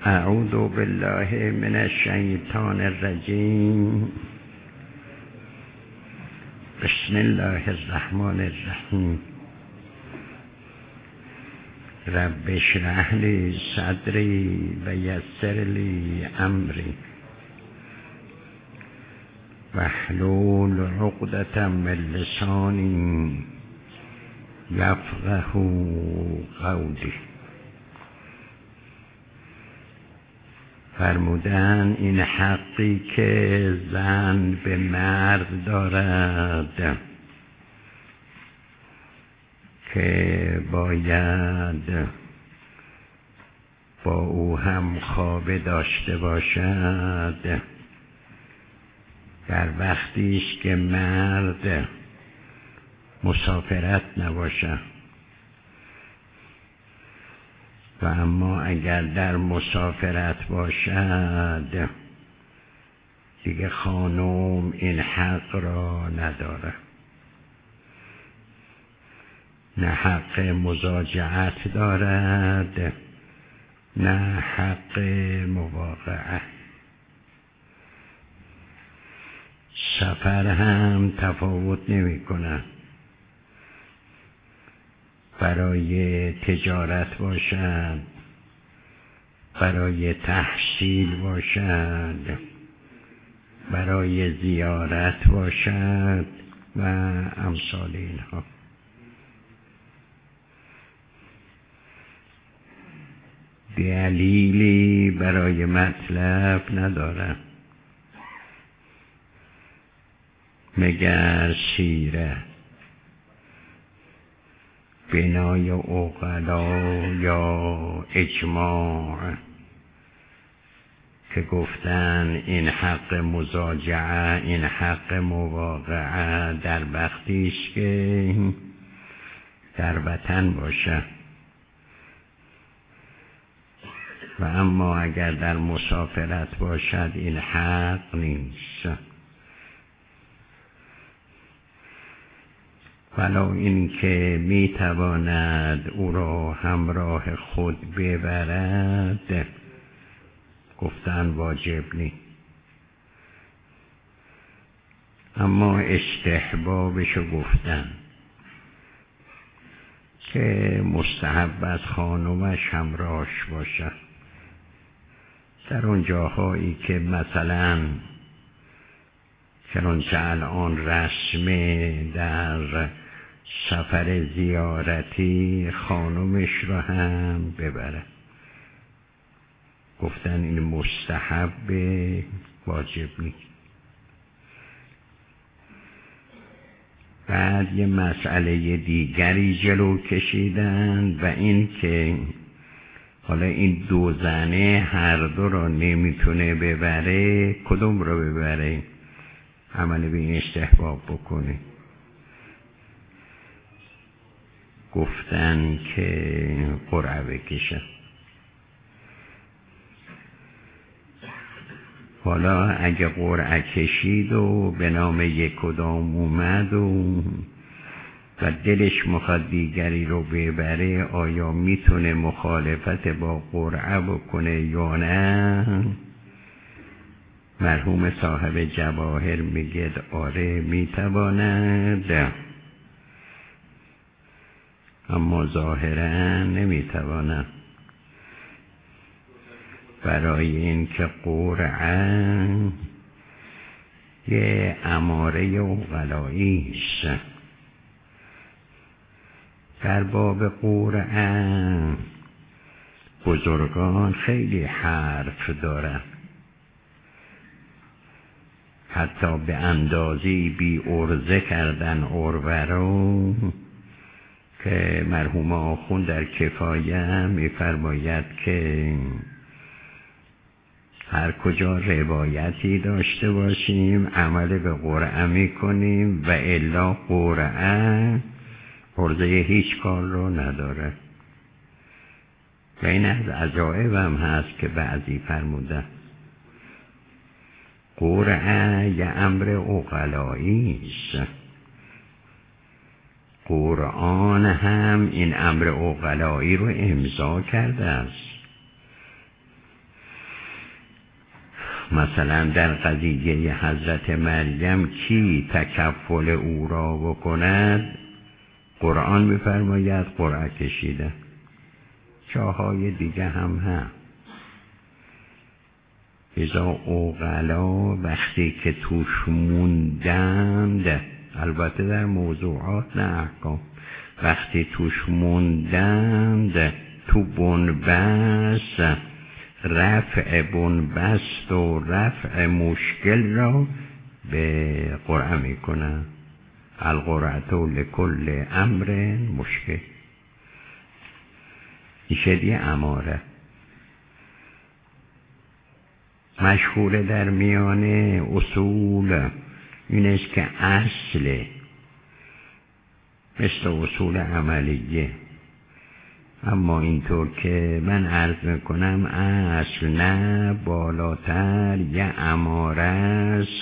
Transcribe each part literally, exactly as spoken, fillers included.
اعوذ بالله من الشیطان الرجیم. بسم الله الرحمن الرحیم. رب اشرح لی صدری و یسر لی امری واحلل عقدة من لسانی یفقهوا قولی. فرمودن این حقی که زن به مرد دارد که باید با او هم خوابه داشته باشد در وقتیش که مرد مسافرت نباشد، و اما اگر در مسافرت باشد دیگه خانم این حق را نداره، نه حق مضاجعت دارد نه حق مواقعه. سفر هم تفاوت نمی کنه، برای تجارت باشد، برای تحصیل باشد، برای زیارت باشد و امثال اینها. دلیلی برای مطلب ندارم مگر سیره بنای عقلا یا اجماع که گفتن این حق مضاجعه، این حق مواقعه در وقتیش که در وطن باشه، و اما اگر در مسافرت باشد این حق نیست. ولو این که می تواند او را همراه خود ببرد گفتن واجب نی، اما استحبابشو گفتن که مستحب از خانومش همراهش باشه در اون جاهایی که مثلا چنانچه الان رسمه در سفر زیارتی خانومش رو هم ببره. گفتن این مستحب واجب نیست. بعد یه مسئله دیگری جلو کشیدن و این که حالا این دو زنه هر دو رو نمیتونه ببره، کدوم رو ببره؟ عمل به این استحباب بکنه. گفتن که قرعه بکشه. حالا اگه قرعه کشید و به نام یک کدام اومد و و دلش میخواد دیگری رو ببره، آیا میتونه مخالفت با قرعه بکنه یا نه؟ مرحوم صاحب جواهر میگه آره میتواند، اما ظاهرا نمیتواند، برای اینکه قرعه یه اماره عقلایی است. در باب قرعه بزرگان خیلی حرف دارن، حتی به اندازی بی ارزه کردن عروه رو که مرحوم آخوند در کفایه میفرماید که هر کجا روایتی داشته باشیم عمل به قرعه میکنیم و الا قرعه ارزه هیچ کار رو نداره. و این از عجایب هم هست که بعضی فرمودن قرعه یه امر عقلایی است. قرآن هم این امر عقلایی رو امضا کرده است. مثلا در قضیه حضرت مریم کی تکفل او را بکند؟ قرآن می‌فرماید قرعه کشیده. جاهای دیگه هم هست. اذا اوغلا وقتی که توش موندند، البته در موضوعات نه احکام، وقتی توش موندند تو بنبست، رفع بنبست و رفع مشکل را به قرعه میکنن. القرعه لکل امر مشکل. این شدی اماره مشهور در میان اصول این است که اصل مثل اصول عملیه، اما اینطور که من عرض میکنم اصل نه بالاتر یه اماره است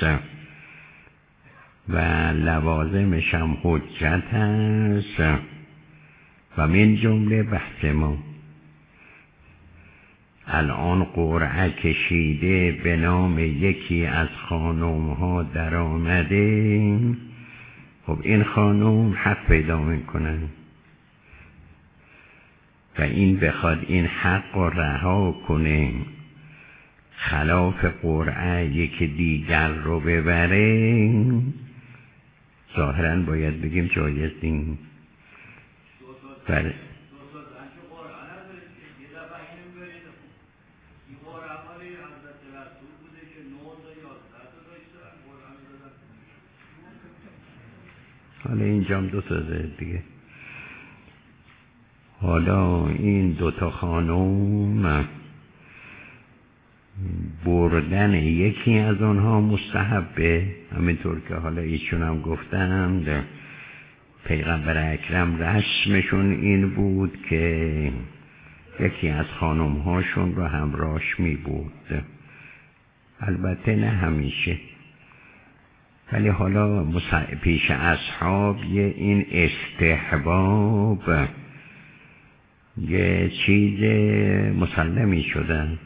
و لوازمش هم حجت است و من جمله بحث ما الان قرعه کشیده به نام یکی از خانم ها در آمده. خب این خانم حق پیدا میکنن و این بخواد این حق رو رها کنه خلاف قرعه یکی دیگر رو ببره، ظاهرا باید بگیم جایز نیست. بله حالا اینجام دو تا زد دیگه. حالا این دوتا خانوم بردن یکی از آنها مستحبه، همینطور که حالا ایشون هم گفتند پیغمبر اکرم رسمشون این بود که یکی از خانوم هاشون رو همراهش می بود. البته نه همیشه، ولی حالا پیش اصحاب یه این استحباب یه چیز مسلمی شدن،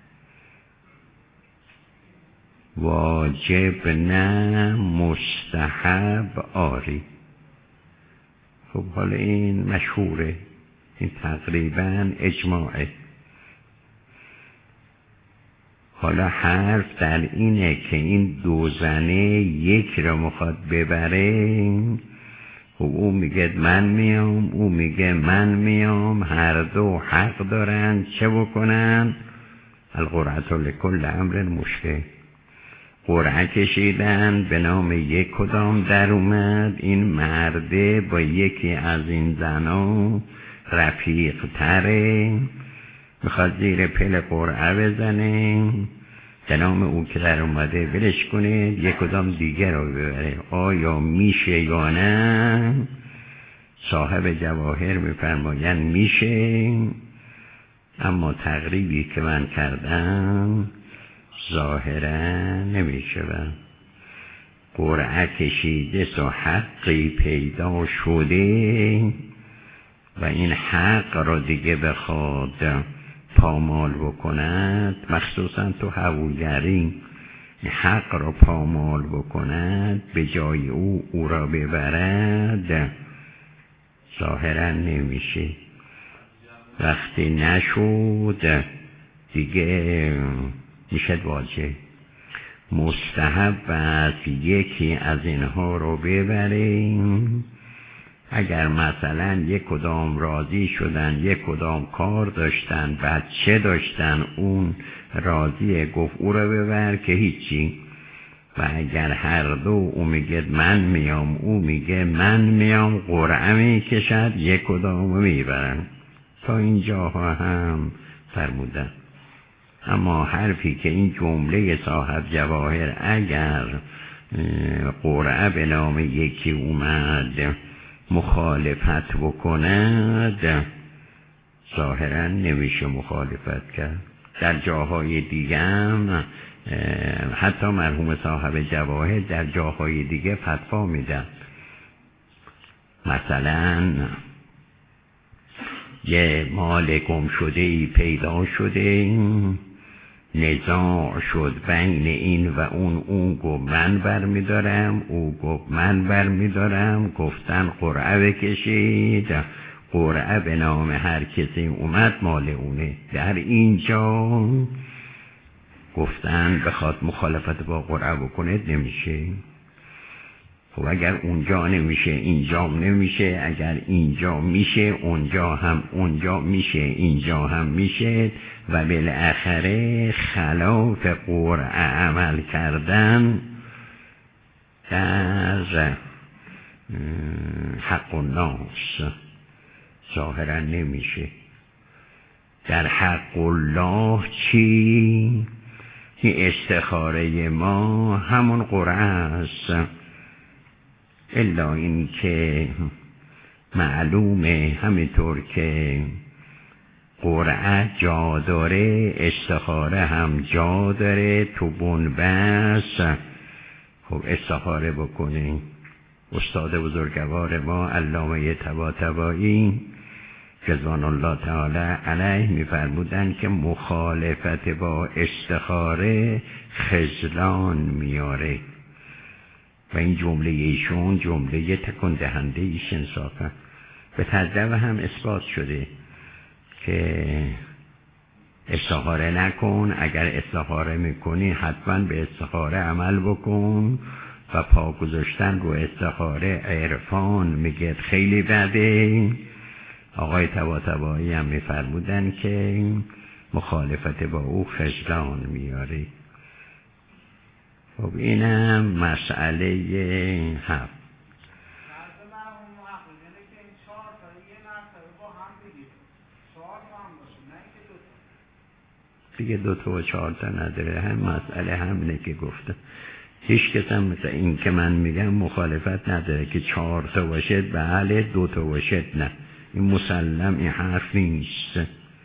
واجب نه مستحب آری. خب حالا این مشهوره، این تقریبا اجماعه. حالا حرف در اینه که این دو زنه یک را میخواد ببره، خب او میگه من میام، او میگه من میام، هر دو حق دارن چه بکنن؟ القرعه لکل امر مشکل. قرعه کشیدن به نام یک کدام در اومد، این مرده با یکی از این زنا رفیق تره، میخواد زیر پل قرعه بزنه به نام او که در اومده ولش کنه، یک کدام دیگر رو ببره. آیا میشه یا نه؟ صاحب جواهر میفرماین میشه، اما تقریبی که من کردم ظاهرا نمیشه. قرعه کشیده سو حقی پیدا شده و این حق را دیگه بخواد پامال بکند، مخصوصا تو هووگری حق را پامال بکند به جای او او را ببرد، ظاهرا نمیشه. وقتی نشد دیگه میشد واجب. مستحب است یکی از اینها رو ببریم. اگر مثلا یک کدام راضی شدن، یک کدام کار داشتن، بچه داشتن، اون راضیه گفت او رو ببر که هیچی. و اگر هر دو او میگه من میام، او میگه من میام، قرعه میکشد یک کدام میبرن. تا اینجاها هم فرمودن. اما حرفی که این جمله صاحب جواهر اگر قرعه به نام یکی اومد مخالفت بکند، ظاهرا نمیشه مخالفت کرد. در جاهای دیگه هم حتی مرحوم صاحب جواهر در جاهای دیگه فتوا میدن. مثلا یه مال گم شده ای پیدا شده، نزاع شد بین این و اون. اون گفت من بر می دارم، او گفت من بر می دارم. گفتن قرعه بکشید، قرعه به نام هر کسی اومد مال اونه. در اینجا گفتن بخواد مخالفت با قرعه بکنه نمیشه. خب اگر اونجا نمیشه اینجا نمیشه، اگر اینجا میشه اونجا هم اونجا میشه اینجا هم میشه، و بالاخره خلاف قرعه عمل کردن در حق الناس ظاهرا نمیشه. در حق الله چی؟ این استخاره ما همون قرعه است، الا این که معلومه همینطور که قرعه جا داره استخاره هم جا داره. تو بنبست خب استخاره بکنیم. استاد بزرگوار ما علامه طباطبایی رضوان الله تعالی علیه می‌فرمودند که مخالفت با استخاره خذلان میاره، و این جمله ایشون جمله تکان دهنده ایش انصافا به تجربه هم اثبات شده که استخاره نکن. اگر استخاره میکنی حتما به استخاره عمل بکن، و پا گذاشتن رو استخاره عرفان میگه خیلی بده. آقای طباطبایی هم میفرمودن که مخالفت با او خذلان میاره. خب اینم مسئله هفت. دیگه دو تا و چهار تا نداره، هم مسئله همینه که گفتم. هیچ کس هم مثل این که من میگم مخالفت نداره که چهار تا باشد بله، دو تا باشد نه. این مسلم این حرف نیست.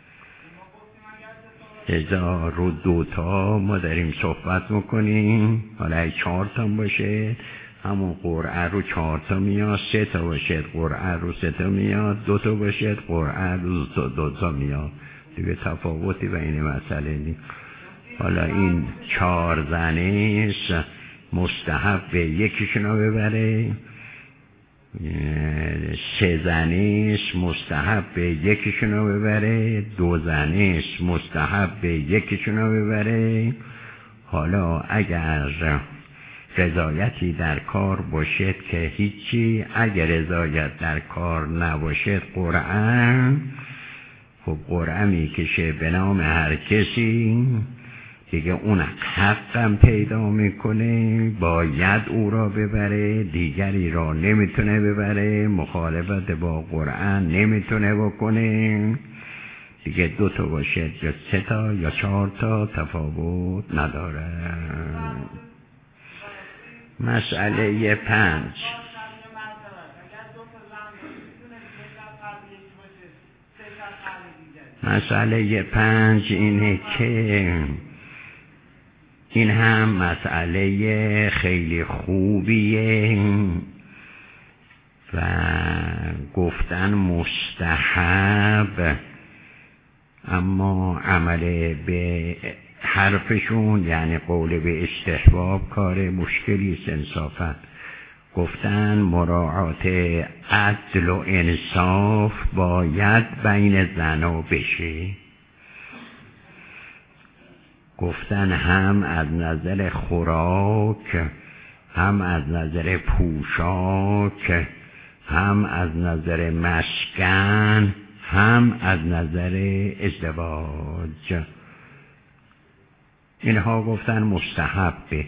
هزار رو دو تا ما داریم صحبت میکنیم. حالا ای چهار تا باشه همون قرعه رو چهار تا میاد، سه تا باشد قرعه رو سه تا میاد، دو تا باشد قرعه رو دو تا میاد. دیگه تفاوتی بین مسئله نیست. حالا این چهار زنیش مستحب به یکیشونو ببره، سه زنیش مستحب به یکیشونو ببره، دو زنیش مستحب به یکیشونو ببره. حالا اگر رضایتی در کار باشد که هیچی، اگر رضایت در کار نباشد قرعه، خب قرعه میکشه به نام هر کسی دیگه اون حقم پیدا میکنه، باید او را ببره، دیگری را نمیتونه ببره، مخالفت با قرآن نمیتونه بکنه. دیگه دو تا باشه یا سه تا یا چهار تا تفاوت نداره. مسئله پنج. مسئله پنج اینه که این هم مسئله خیلی خوبیه و گفتن مستحب، اما عمل به حرفشون یعنی قول به استحباب کار مشکلی است انصافا. گفتن مراعات عدل و انصاف باید بین زنا بشه. گفتن هم از نظر خوراک، هم از نظر پوشاک، هم از نظر مسکن، هم از نظر ازدواج. اینها گفتن مستحبه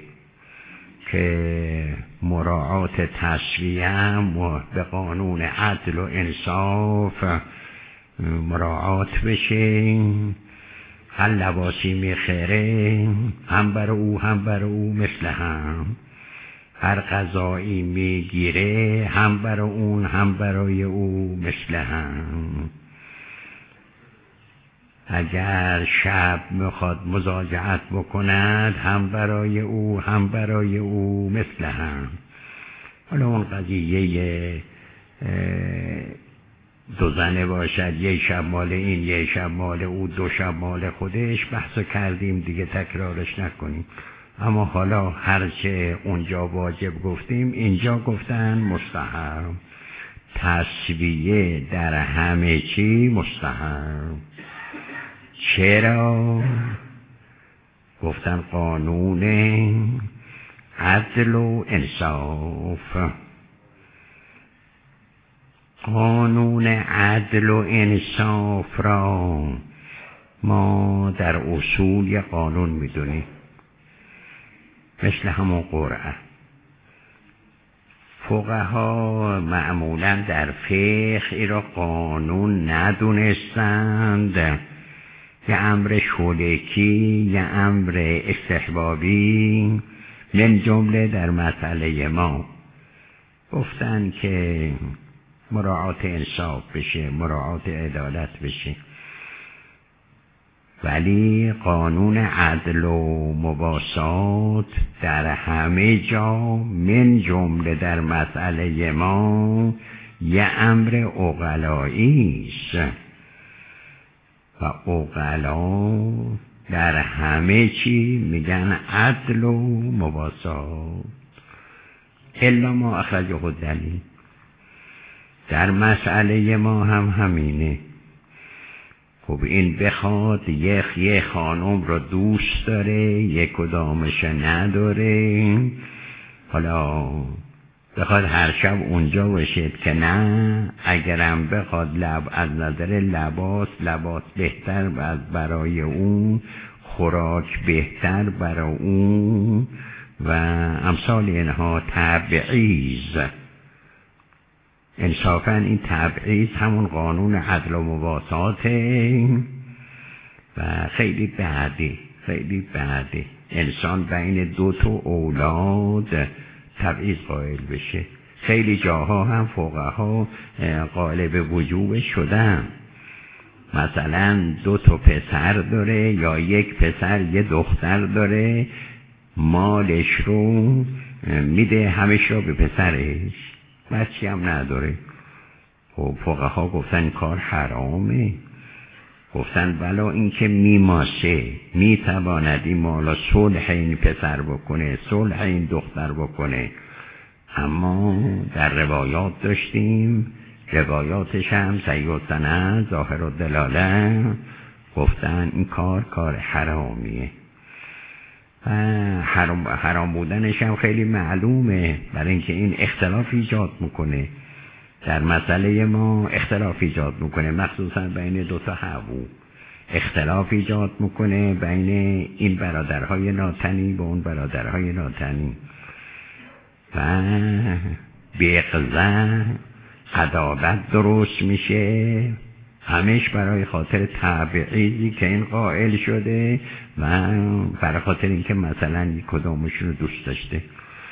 که مراعات تسویه و به قانون عدل و انصاف مراعات بشه. هر لباسی میخره هم بر او هم بر او مثل هم، هر غذایی میگیره هم برای اون هم برای او مثل هم. اگر شب میخواد مزاجعت بکند هم برای او هم برای او مثل هم. حالا اون قضیه دو زنه باشد یک شب مال این یک شب مال او دو شب مال خودش، بحثو کردیم دیگه تکرارش نکنیم. اما حالا هرچه اونجا واجب گفتیم اینجا گفتن مستحب. تسویه در همه چی مستحب. چرا؟ گفتن قانون عدل و انصاف. قانون عدل و انصاف را ما در اصول یه قانون میدونیم، مثل همون قرعه. فقها معمولا در فقه ای را قانون ندونستند، یه امر شولکی، یه امر استحبابی، من جمله در مسئله ما گفتن که مراعات انصاف بشه، مراعات عدالت بشه. ولی قانون عدل و مواسات در همه جا، من جمله در مسئله ما، یه امر عقلایی است و عقلا در همه چی میگن عدل و مواسات. الا ما اخرجه الدلیل. در مسئله ما هم همینه. خب این بخواد یک یه خانم رو دوست داره، یک کدامش نداره، حالا بخواد هر شب اونجا باشید که نه، اگرم بخواد لب از نظر لباس لباس بهتر برای اون، خوراک بهتر برای اون و امثال اینها تبعیض. انصافاً این تبعیض همون قانون عدل و مواساته و خیلی بعدی خیلی بعدی انسان بین دو تا اولاد تبعیض قائل بشه. خیلی جاها هم فقها قائل به وجوب شدن، مثلا دو تا پسر داره یا یک پسر یه دختر داره، مالش رو میده همش رو به پسرش، بچی هم نداره. خب فقها گفتن کار حرامه. گفتن بلا این که میماسه میتواند این مالا صلح این پسر بکنه، صلح این دختر بکنه. اما در روایات داشتیم، روایاتش هم صحیح السند ظاهر الدلاله، گفتن این کار کار حرامیه. حرام, حرام بودنش هم خیلی معلومه، برای اینکه این اختلاف ایجاد میکنه. در مسئله ما اختلاف ایجاد میکنه، مخصوصا بین دو تا هوو اختلاف ایجاد میکنه، بین این برادرهای ناتنی با اون برادرهای ناتنی و بیقضا عداوت درست میشه، همش برای خاطر تبعیضی که این قائل شده و برای خاطر اینکه مثلا یک کدامشون رو دوست داشته.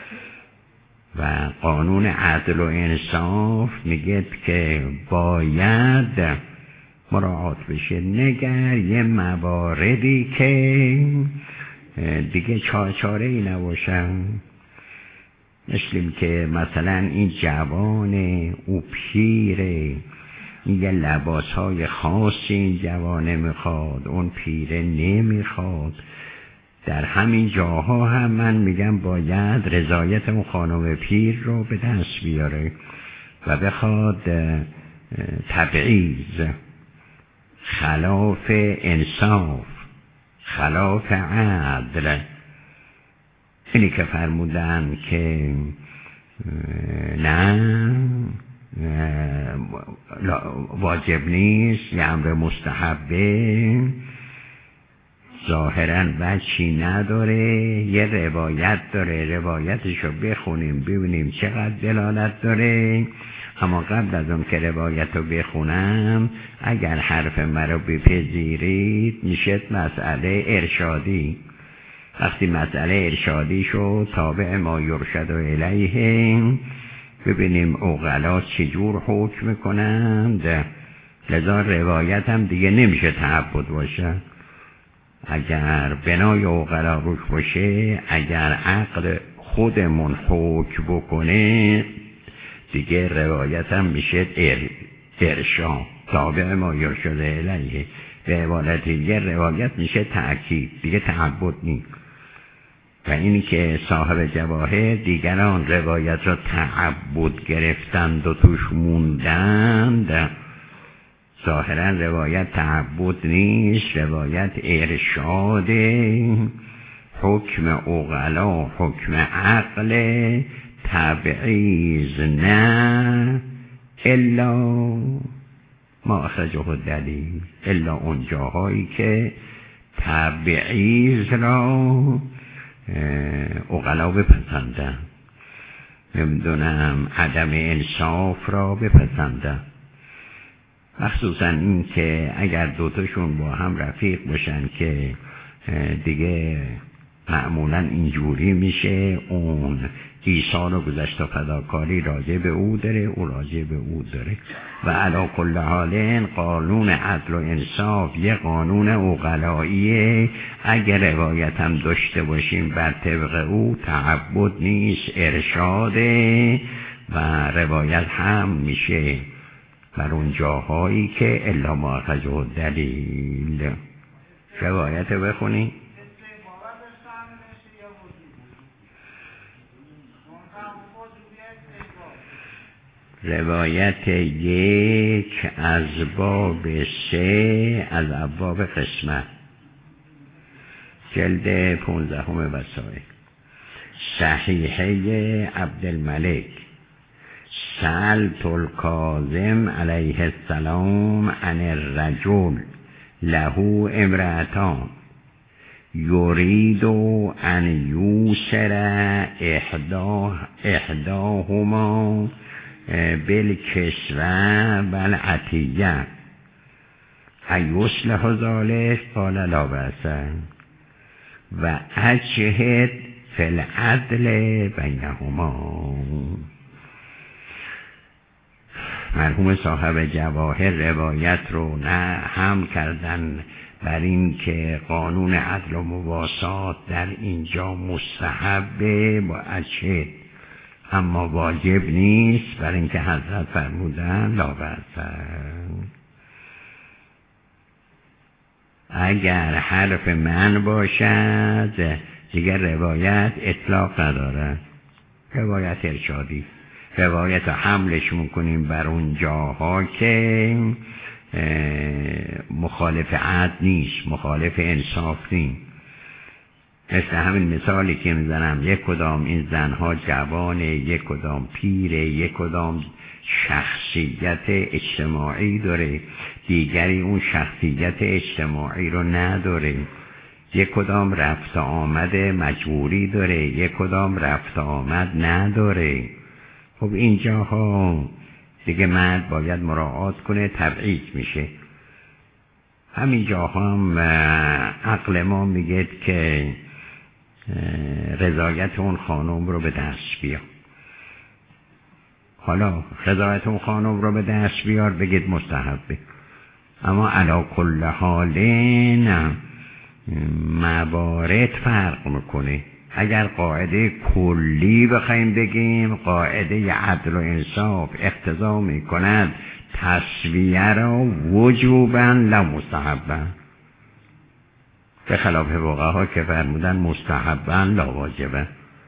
و قانون عدل و انصاف میگه که باید مراعات بشه. نگر یه مواردی که دیگه چاره ای نباشن، مثل که مثلا این جوان او پیره، یه لباس های خاصی این جوانه میخواد، اون پیره نمیخواد. در همین جاها هم من میگم باید رضایت اون خانم پیر رو به دست بیاره و بخواد تبعیض، خلاف انصاف، خلاف عدل. اینی که فرمودن که نه واجب نیست، یه امر مستحبه، ظاهراً وجهی نداره، یه روایت داره، روایتشو بخونیم ببینیم چقدر دلالت داره. اما قبل از اون که روایت رو بخونم، اگر حرف مرا بپذیرید میشه مسئله ارشادی. وقتی مسئله ارشادی شد تابع ما یرشد الیه، ببینیم عقلا چجور حکم کنند. لذا روایت هم دیگه نمیشه تعبد باشه. اگر بنای عقلا روش باشه، اگر عقل خودمون حکم بکنه، دیگه روایت هم میشه ارشاد، تابع ما یرشد الیه. به عبارت دیگه روایت میشه تأکید، دیگه تعبد نیست. و اینی که صاحب جواهر دیگران روایت را تعبد گرفتند و توش موندند، ظاهرا روایت تعبد نیست، روایت ارشاد، حکم عقلا، حکم عقل، تبعیض نه، الا ما اخرجه الدلیل، الا اون جاهایی که تبعیض را عقلا بپسندن، نمیدونم عدم انصاف را بپسندن. مخصوصا این که اگر دوتاشون با هم رفیق باشن که دیگه معمولا اینجوری میشه، اون ایثار و گذشت و فداکاری راجع به او داره، او راجع به او داره. و علی کل حال قانون عدل و انصاف یه قانون عقلاییه، اگر روایت هم داشته باشیم بر طبق او تعبد نیست، ارشاده. و روایت هم میشه بر اون جاهایی که الا ما اخرجه الدلیل. روایت بخونی. روایت یک از باب سه از ابواب قسمت، جلد پونزدهم وسائل، صحیحه عبدالملک. سألت الکاظم علیه السلام عن الرجل له امرأتان یرید ان یوسر احداه احداهما بالکسوة والعطیه ایصلح ذلک؟ قال لا بأس و اجهد فی العدل بینهما. مرحوم صاحب جواهر روایت رو نه هم کردن بر این که قانون عدل و مواسات در اینجا مستحبه با اجهد، اما واجب نیست، بر این که حضرت فرمودن لا بأس. اگر حرف من باشد دیگر روایت اطلاق ندارد، روایت ارشادی، روایت رو حملش میکنیم بر اون جاها که مخالف عدل نیست، مخالف انصاف نیست. مثل همین مثالی که میزنم، یک کدام این زنها جوانه، یک کدام پیره، یک کدام شخصیت اجتماعی داره، دیگری اون شخصیت اجتماعی رو نداره، یک کدام رفت آمد مجبوری داره، یک کدام رفت آمد نداره. خب اینجاها دیگه مرد باید مراعات کنه، تبعیض میشه. همین جاها هم عقل ما میگه که رضایت اون خانم رو به دست بیار. حالا رضایت اون خانم رو به دست بیار بگید مستحبه، اما علی کل حال نه، موارد فرق میکنه. اگر قاعده کلی بخوایم بگیم، قاعده عدل و انصاف اقتضا میکند تسویه را وجوبا لا مستحبا، به خلاف فقها که فرمودن مستحبا لا واجبا.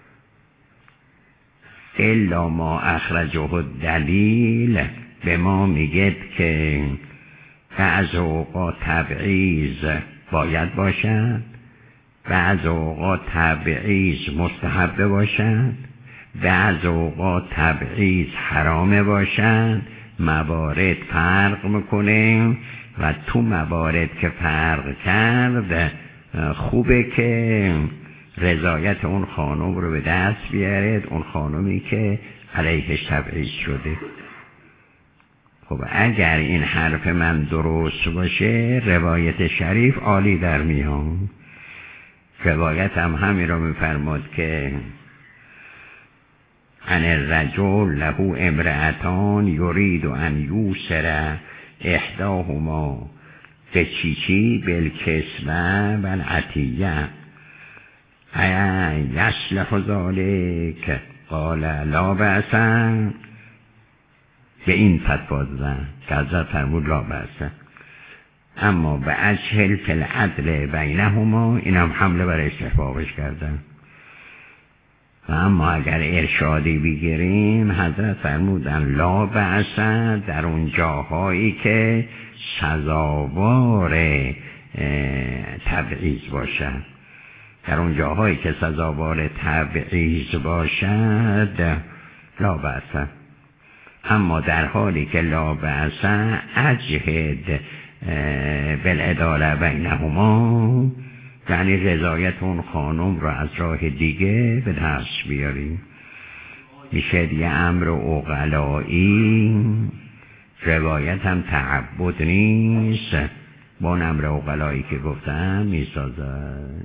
الا ما اخرجه الدلیل به ما میگه که بعض اوقات تبعیض باید باشد، بعض اوقات تبعیض مستحب باشد، بعض اوقات تبعیض حرام باشد. موارد فرق میکنه و تو موارد که فرق کرد خوبه که رضایت اون خانم رو به دست بیارید، اون خانمی که علیهش تبعیض شده. خب اگر این حرف من درست باشه، روایت شریف عالی در میاد. روایت هم همین رو میفرماد که ان الرجل له امرأتان یرید ان یوسر احداهما بچیچی بالکسوة والعطیه یصلح ذلک؟ قال لا بأس. به این فتوا دادن که حضرت فرمود لا بأس، اما به اجهل فی العدل بینهما اینم حمله بر استحبابش کردن. و اما اگر ارشادی بگیریم حضرت فرمودن لا بأس در اون جاهایی که سزاوار تبعیض باشد، در اون جاهایی که سزاوار تبعیض باشد لا بأس، اما در حالی که لا بأس اجهد بالعداله بینهما، یعنی رضایت اون خانم رو از راه دیگه به دست بیاریم. میشه یه امر عقلایی، روایت هم تعبد نیست، با اون امر عقلایی که گفتم میسازد.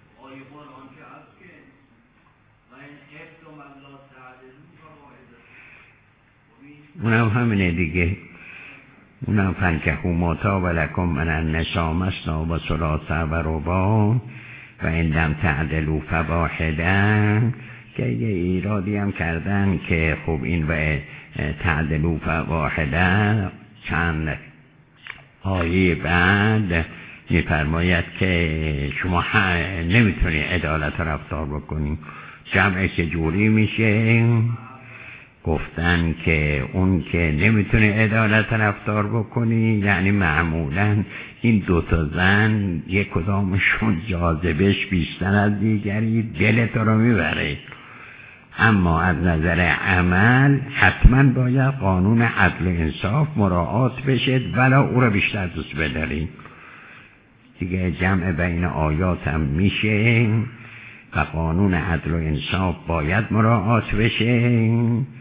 اونم همینه دیگه، اونم فنکحوا ما طاب لکم من النساء مثنی و ثلاث و رباع و ان لم تعدلوا فواحده، که یه ایرادی هم کردن که خب این به تعدلوا فواحده چند آیه بعد میفرماید که شما نمیتونی عدالت رفتار بکنی. جمعش چجوری میشه؟ گفتن که اون که نمیتونه عدالت رفتار بکنی یعنی معمولا این دوتا زن یک کدامشون جاذبش بیشتر از دیگری دلت رو میبره، اما از نظر عمل حتما باید قانون عدل و انصاف مراعات بشه ولا او رو بیشتر دوست بداری. دیگه جمع بین آیات هم میشه و قانون عدل و انصاف باید مراعات بشه،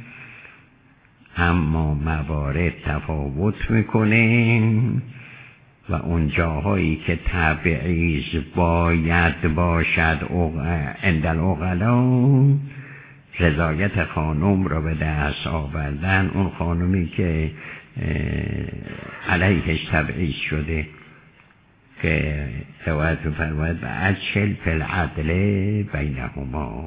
اما موارد تفاوت میکنه و اون جاهایی که تبعیض باید باشد عند العقلا، رضایت خانم را به دست آوردن، اون خانمی که علیهش تبعیض شده که روایت فرماید و اجهل فی العدل بینهما.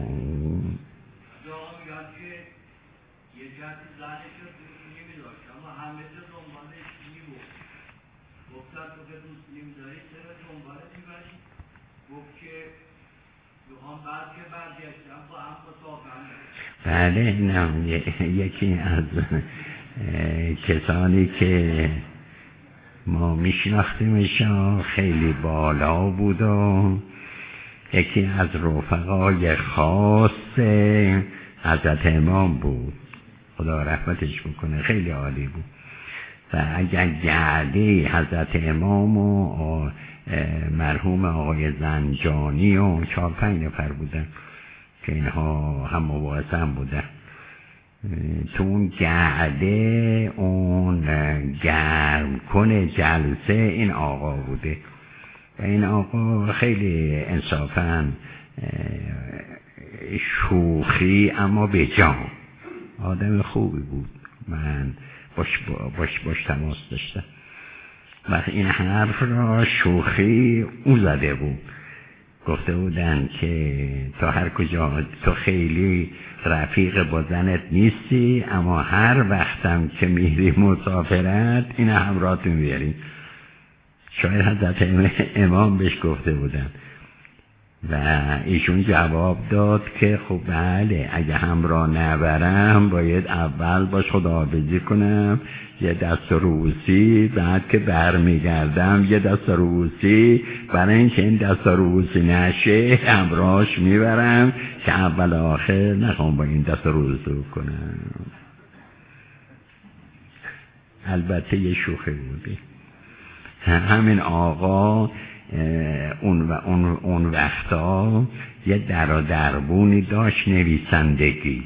بله، نه یکی از کسانی که ما میشناختیمش خیلی بالا بود و یکی از رفقای خاص حضرت امام بود، خدا رحمتش بکنه، خیلی عالی بود. و اگر گرده حضرت امام و مرحوم آقای زنجانی و چهار پنج نفر بودن که اینها هم مباحثه هم بودن، تو اون گرده اون گرم کنه جلسه این آقا بوده و این آقا خیلی انصافاً شوخی اما به جان، آدم خوبی بود، من باش باش باش تماس داشتم و این حرف را شوخی او زده بود. گفته بودن که تا هر کجا تو خیلی رفیق با زنت نیستی، اما هر وقتم که میری مسافرت این همراهت میبری. شاید حضرت امام بهش گفته بودن و ایشون جواب داد که خب بله، اگه همراه نبرم باید اول باش خداحافظی کنم، یه دست روسی، بعد که برمیگردم یه دست روسی، برای اینکه این دست روسی نشه همراهش میبرم که اول آخر نخوام با این دست روسی کنم. البته یه شوخی بودی. همین آقا اون و اون اون وقتا یه در و دربونی داشت نویسندگی،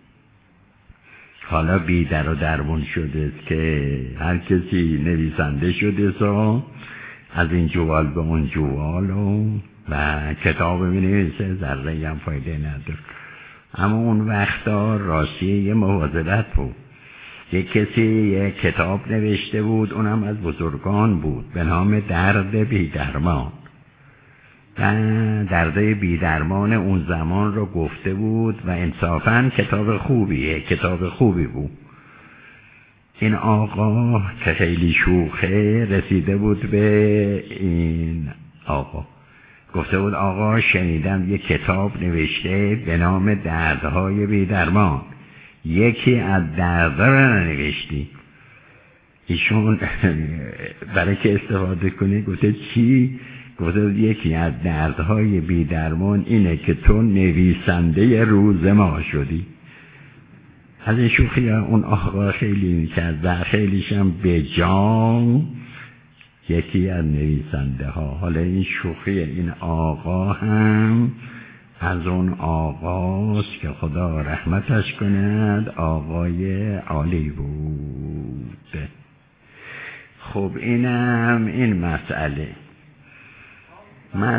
حالا بی در و دربون شده که هر کسی نویسنده شده سا از این جوال به اون جوال و, و کتاب می نویسه، ذره هم فایده نداره. اما اون وقتا راستی یه مواظبت بود، یک کسی یک کتاب نوشته بود، اونم از بزرگان بود به نام درد بی درمان و درد بی درمان اون زمان رو گفته بود و انصافاً کتاب خوبیه، کتاب خوبی بود. این آقا که خیلی شوخه رسیده بود به این آقا، گفته بود آقا شنیدم یک کتاب نوشته به نام دردهای بی درمان، یکی از دردها رو نوشتی. ایشون برای که استفاده کنی گفته چی؟ گفته یکی از دردهای بی درمان اینه که تو نویسنده روز ما شدی. از این شوخی اون آقا خیلی میکرد و خیلیش هم به جان یکی از نویسنده ها. حالا این شوخی این آقا هم از اون آقاست که خدا رحمتش کند، آقای عالی بود. خب اینم این مسئله مس...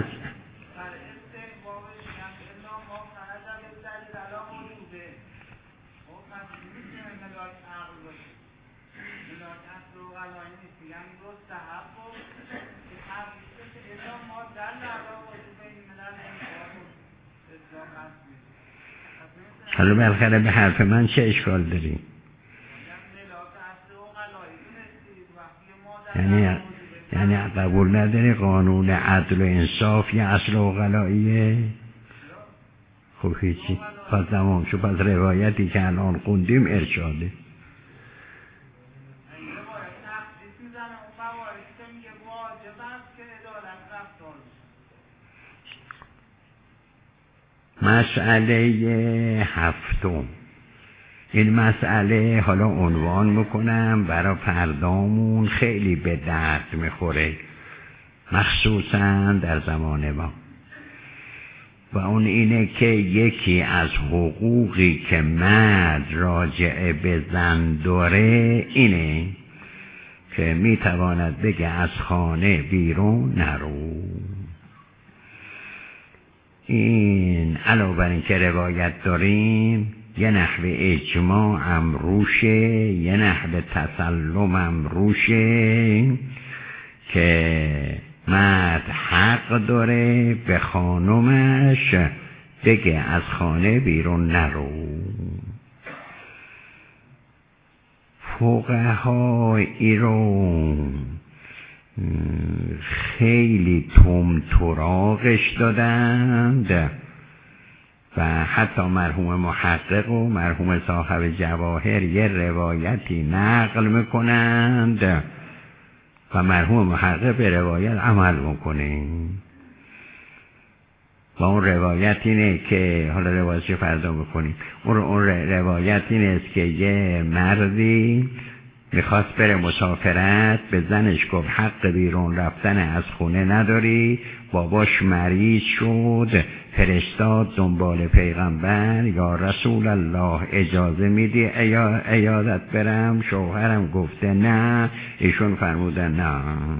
حالا بالاخره به حرف من چه اشکال داری؟ یعنی یعنی قبول نداری قانون عدل و انصاف یه اصل عقلاییه؟ خب هیچی، پس تمام شو. پس روایتی که الان خوندیم ارشاده. مسئله هفتم، این مسئله حالا عنوان میکنم برای فردامون، خیلی به درد میخوره مخصوصا در زمان ما، و اون اینه که یکی از حقوقی که مرد راجع به زن داره اینه که میتواند بگه از خانه بیرون نرو. این علاوه بر این که روایت داریم یه نحو اجماع هم روشه، یه نحو تسلم هم روشه که مرد حق داره به خانمش بگه از خانه بیرون نرو. فقها ای رو خیلی تمطراقش دادند و حتی مرحوم محقق و مرحوم صاحب جواهر یه روایتی نقل میکنند و مرحوم محقق به روایت عمل میکنه. و اون روایت اینه که حالا روایتش فردا میکنیم. اون, اون روایت اینه است که یه مردی میخواست بره مسافرت، به زنش گفت حق بیرون رفتن از خونه نداری، باباش مریض شد، فرستاد دنبال پیغمبر، یا رسول الله اجازه میدی عیادت برم؟ شوهرم گفته نه. ایشون فرمودن نه،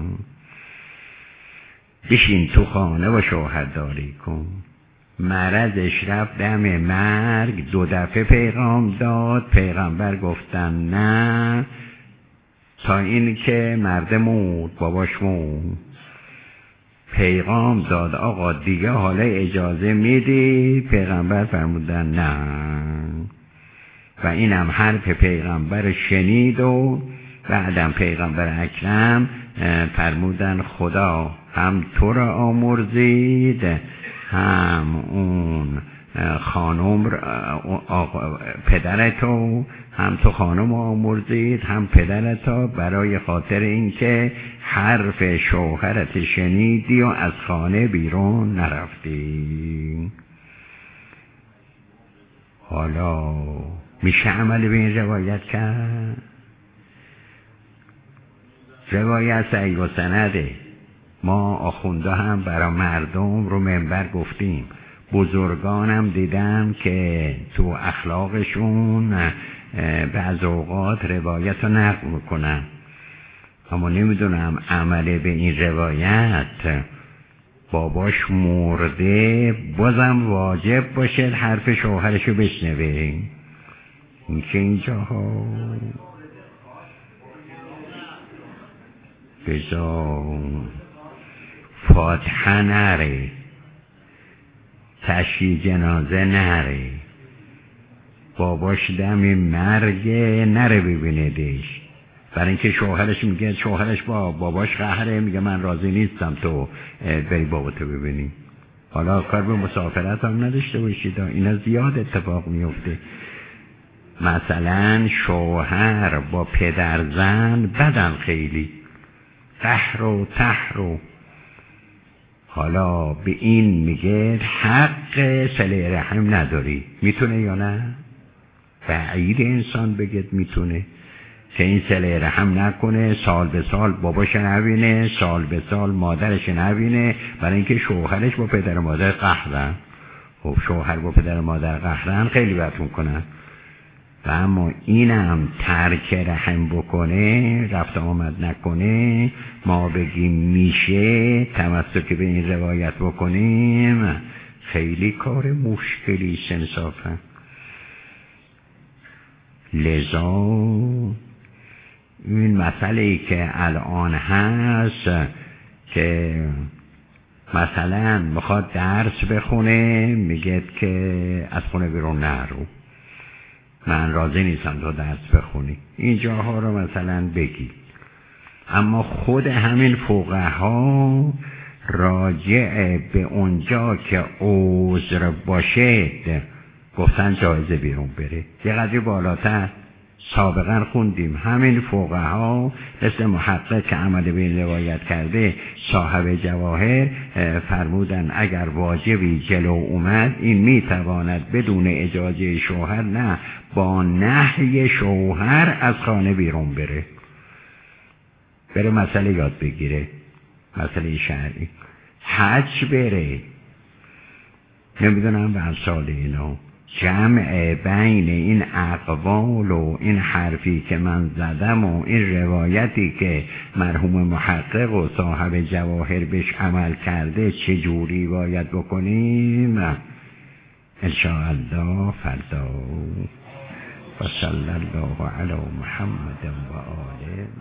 بشین تو خانه و شوهرداری کن. مرضش رفت دم مرگ، دو دفعه پیغام داد، پیغمبر گفتن نه، تا این که مرد مرد، باباش مرد. پیغام داد آقا دیگه حالا اجازه میدی؟ پیغمبر فرمودن نه. و اینم حرف پیغمبر شنید و بعدم پیغمبر اکرم فرمودن خدا هم تو را آمرزید، هم اون خانم پدرتو، هم تو خانم آمرزید هم پدرتو، برای خاطر اینکه حرف شوهرت شنیدی و از خانه بیرون نرفتی. حالا میشه عمل به این روایت کرد؟ روایت صحیح و سنده. ما آخونده هم برای مردم رو منبر گفتیم، بزرگانم دیدم که تو اخلاقشون بعض اوقات روایت رو نقل میکنن، اما نمیدونم عمله به این روایت باباش مرده بازم واجب باشه حرف شوهرشو بشنوه. این که اینجاها بجا فاتحه نره، تشییع جنازه نره، باباش دم مرگ نره ببیندش، برای اینکه شوهرش میگه، شوهرش با باباش قهره، میگه من راضی نیستم تو بری باباتو ببینی. حالا کار به مسافرت هم نداشته باشید، اینا زیاد اتفاق میفته. مثلا شوهر با پدر زن بدن خیلی قهر و تحر و حالا به این میگه حق صله رحم نداری. میتونه یا نه؟ بعید انسان بگید میتونه که این صله رحم نکنه، سال به سال باباش نبینه، سال به سال مادرش نبینه، برای اینکه شوهرش با پدر مادر قهرن. خب شوهر با پدر مادر قهرن خیلی بد میکنن. و اما اینم ترک رحم بکنه، رفت آمد نکنه، ما بگیم میشه، تمسک به این روایت بکنیم، خیلی کار مشکلی انصافا. لذا این مسئله ای که الان هست که مثلا میخواد درس بخونه، میگه که از خونه بیرون نرو، من راضی نیستم تو درس بخونی، این جاها رو مثلا بگی. اما خود همین فقها راجع به اونجا که عذر باشه گفتن جایزه بیرون بره. یه قدری بالاتر سابقا خوندیم همین فقها مثل محقق که عمل به این روایت کرده صاحب جواهر فرمودن اگر واجبی جلو اومد این میتواند بدون اجازه شوهر نه با نهی شوهر از خانه بیرون بره، بره مسئله یاد بگیره، مسئله شرعی، حج بره، نمیدونم به امثال اینا. جمع بین این اقوال و این حرفی که من زدم و این روایتی که مرحوم محقق و صاحب جواهر بهش عمل کرده چجوری باید بکنیم انشاءالله فردا. و صلی الله علی محمد و آله.